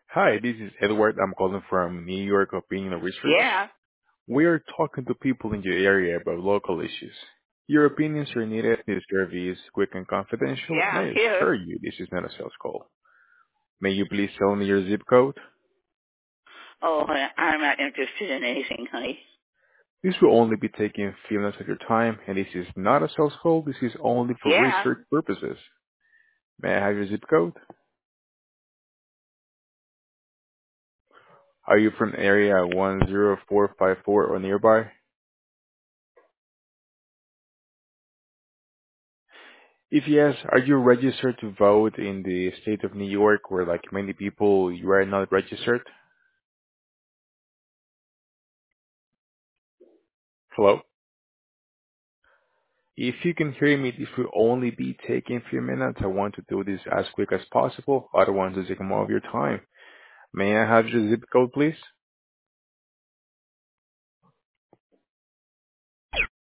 Hi, this is Edward. I'm calling from New York Opinion Research. Yeah, We are talking to people in your area about local issues. Your opinions are needed. This survey is quick and confidential, and yeah, I I'm here. assure you this is not a sales call. May you please tell me your zip code? Oh, I'm not interested in anything, honey. This will only be taking a few minutes of your time, and this is not a sales call. This is only for Yeah. research purposes. May I have your zip code? Are you from area 10454 or nearby? If yes, are you registered to vote in the state of New York where like many people you are not registered? Hello? If you can hear me, this will only be taking a few minutes. I want to do this as quick as possible. I don't want to take more of your time. May I have your zip code, please?